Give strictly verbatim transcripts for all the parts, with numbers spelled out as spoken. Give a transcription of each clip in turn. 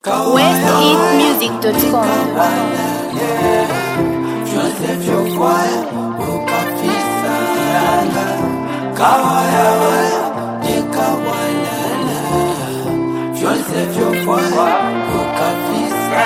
west east music dot com. Joseph Yokwaya ukafisa kawaya waya nikawala Joseph Yokwaya ukafisa.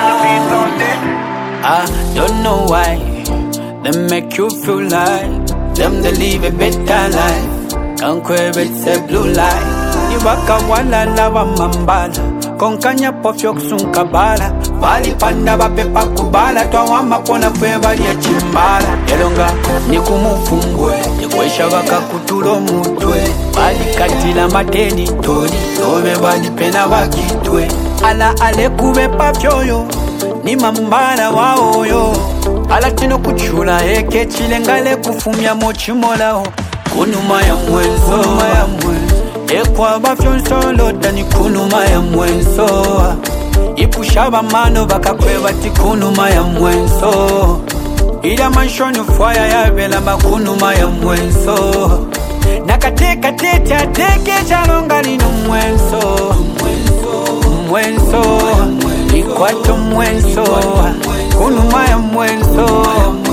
I don't know why them make you feel like them they live a better life. Can't crave it's a blue light. Ni waka wala lava mambala konkanya pofyo kusunkabala bali panda bapepa kubala twawamba pona kwe bali ya chimbala elonga ni kumufumbwe nikwesha baka kutulo mutwe bali katila mateni tori tobe bali pena bakitwe ala ale kube pafyoyo ni mambala waoyo ala tino kuchula eke chilengale kufumya mochimolao kunuma ya mwenzo ya mwenzo ekwa bafyonsolo tani kunuma ya mwenso ipushaba mano bakakweba ti kunuma ya mwenso ila manshoni fwaya ya vela makunuma ya mwenso nakateka tete ateke chalonga lino mwenso mwenso ikwato mwenso kunuma ya mwenso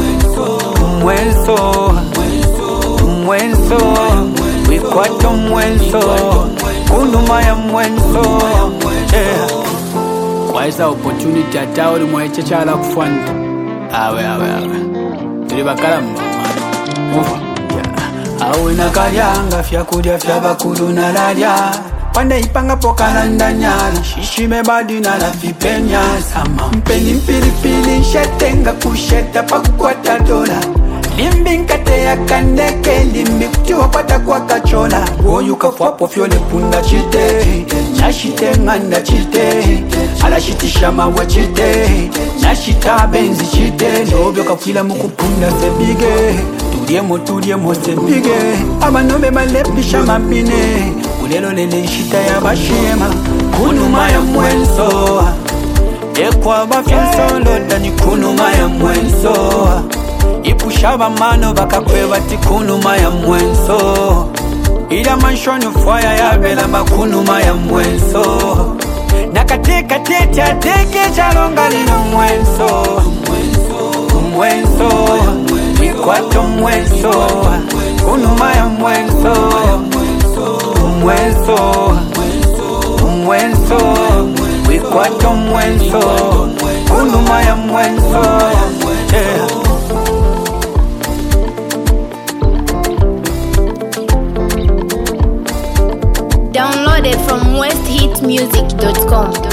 mwenso mwenso ikwato mwenso kunuma ya mwenso yeah. Kwa esa opportunity ata oli mweche chala kufwanta awe awe awe tuli bakala mova yeah. Awe nakalyanga fyakulya fyabakulu nalalya pande ipanga pokala ndanyala shishime badi nalafipenya sama mpeni mpilipili nshetenga kusheta pakukwata dola limbi nkate ya kandeke limbi kutiwa pata kwa kachola woyuka fwapo fyole punda chite nashite nganda chite ala shitisha mawa chite nashita benzi chite nobyo kafila mukupunda sebige tuliemo tuliemo sebige abanobe malepisha mapine ulelo lele shita ya bashema kunuma ya mwenso ekwa bafyonsolo dani kunuma ya mwenso ipushaba mano bakakweba ti kunuma ya mwenso ila manshoni fwaya ya vela makunuma ya mwenso nakateka tete ateke chalonga lino mwenso mwenso ikwato mwenso kunuma ya mwenso mwenso mwenso ikwato mwenso kunuma ya mwenso yeah. Downloaded from west hit music dot com.